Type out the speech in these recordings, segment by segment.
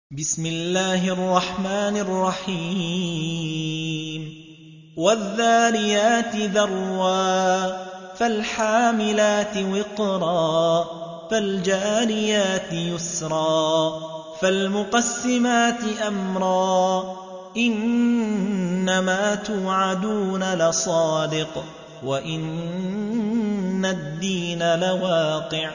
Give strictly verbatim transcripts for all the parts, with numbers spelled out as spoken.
بسم الله الرحمن الرحيم والذاريات ذروا فالحاملات وقرا فالجاريات يسرا فالمقسمات أمرا إنما توعدون لصادق وإن الدين لواقع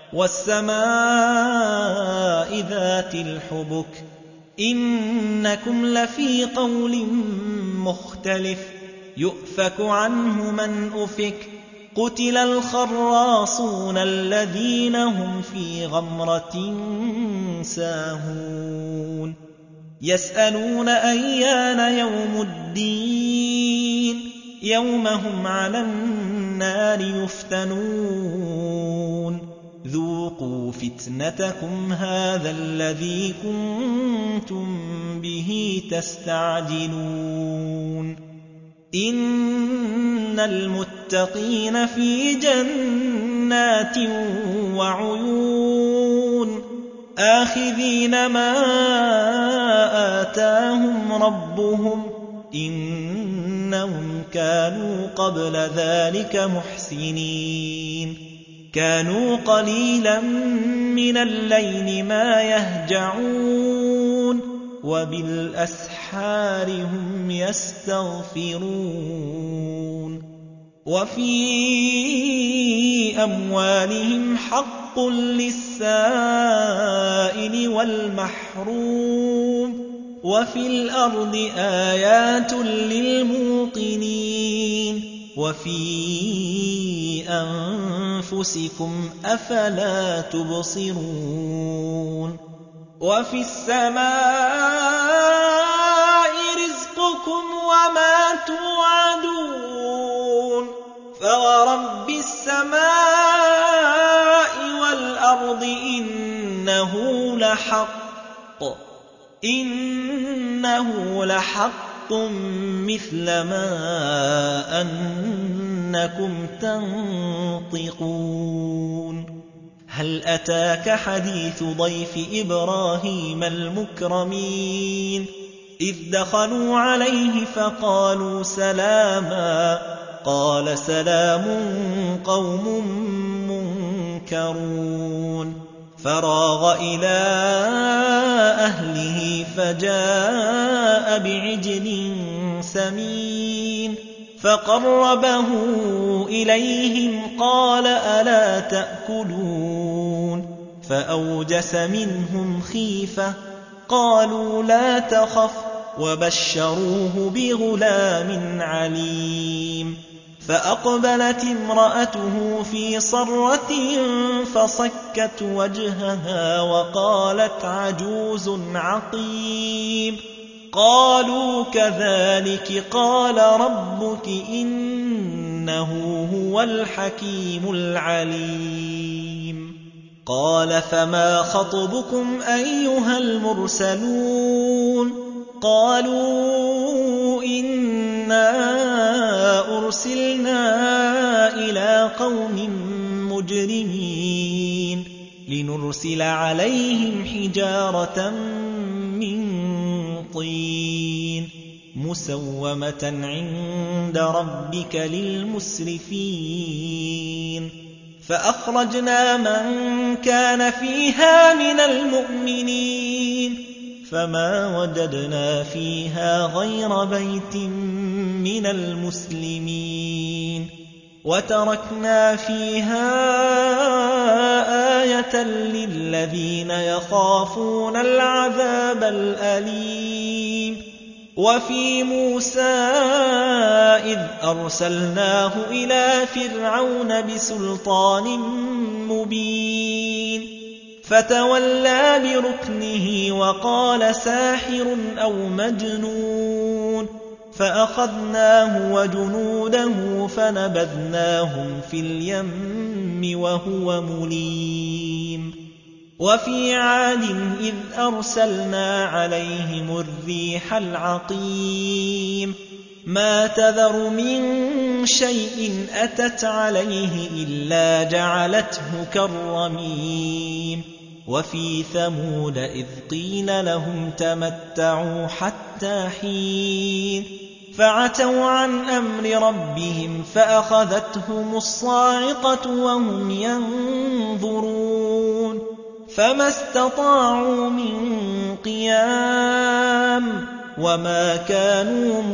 والسماء ذات الحبك إنكم لفي قول مختلف يؤفك عنه من أفك قتل الخراصون الذين هم في غمرة ساهون يسألون أيان يوم الدين يوم هم على النار يفتنون ذوقوا فتنتكم هذا الذي كنتم به تستعجلون إن المتقين في جنات وعيون آخذين ما آتاهم ربهم إنهم كانوا قبل ذلك محسنين كانوا قليلا من الليل ما يهجعون وبالأسحار هم يستغفرون وفي أموالهم حق للسائل والمحروم وفي الأرض آيات للموقنين وفي أنفسكم أفلا تبصرون وفي السماء رزقكم وما توعدون فورب السماء والأرض إنه لحق إنه لحق مثل ما أنكم تنطقون هل أتاك حديث ضيف إبراهيم المكرمين إذ دخلوا عليه فقالوا سلاما قال سلام قوم منكرون فراغ إلى أهله فجاء بعجل سمين فقربه إليهم قال ألا تأكلون فأوجس منهم خيفة قالوا لا تخف وبشروه بغلام عليم فأقبلت امرأته في صرة فصكت وجهها وقالت عجوز عقيم قالوا كذلك قال ربك إنه هو الحكيم العليم قال فما خطبكم أيها المرسلون قالوا إنا أرسلنا إلى قوم مجرمين لنرسل عليهم حجارة من طين مسومة عند ربك للمسرفين فأخرجنا من كان فيها من المؤمنين فما وجدنا فيها غير بيت من المسلمين وتركنا فيها آية للذين يخافون العذاب الأليم وفي موسى إذ أرسلناه إلى فرعون بسلطان مبين فتولى بركنه وقال ساحر أو مجنون فأخذناه وجنوده فنبذناهم في اليم وهو مليم وفي عاد إذ أرسلنا عليهم الريح العقيم ما تذر من شيء أتت عليه إلا جعلته كالرميم وفي ثمود إذ قيل لهم تمتعوا حتى حين فعتوا عن أمر ربهم فأخذتهم الصاعقة وهم ينظرون فما استطاعوا من قيام وما كانوا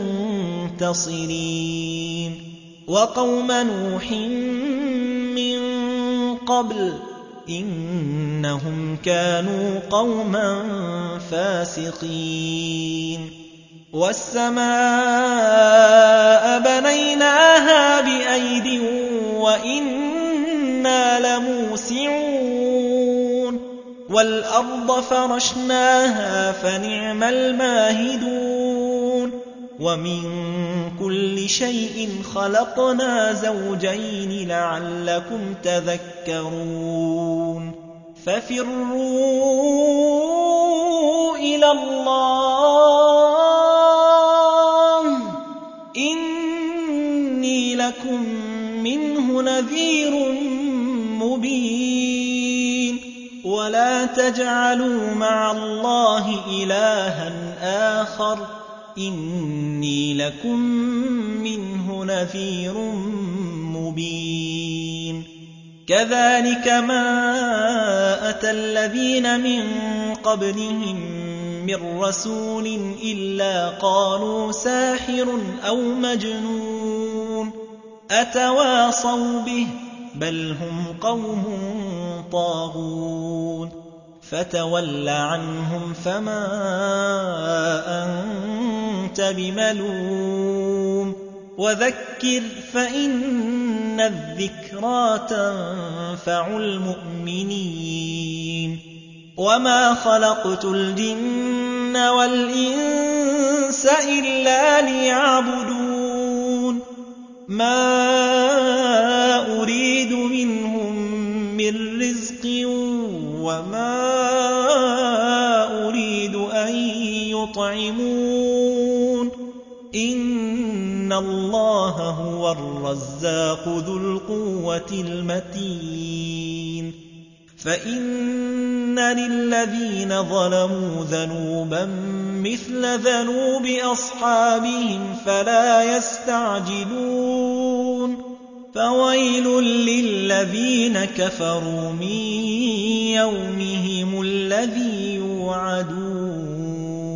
منتصرين وقوم نوح من قبل إنهم كانوا قوما فاسقين والسماء بنيناها بأيد وإنا لموسعون والأرض فرشناها فنعم الماهدون ومن كل شيء خلقنا زوجين لعلكم تذكرون ففروا إلى الله إني لكم منه نذير مبين ولا تجعلوا مع الله إلها آخر إني لكم منه نذير مبين كذلك ما أتى الذين من قبلهم من رسول إلا قالوا ساحر أو مجنون أتواصوا به بل هم قوم طاغون فتول عنهم فما أنت بملوم وذكر فإن الذكرى تنفع المؤمنين وما خلقت الجن والإنس إلا ليعبدون ما أريد منهم من رزق وما أريد أن يطعمون إن الله هو الرزاق ذو القوة المتين فإن للذين ظلموا ذنوبا مثل ذنوب أصحابهم فلا يستعجلون فويل للذين كفروا من يومهم الذي يوعدون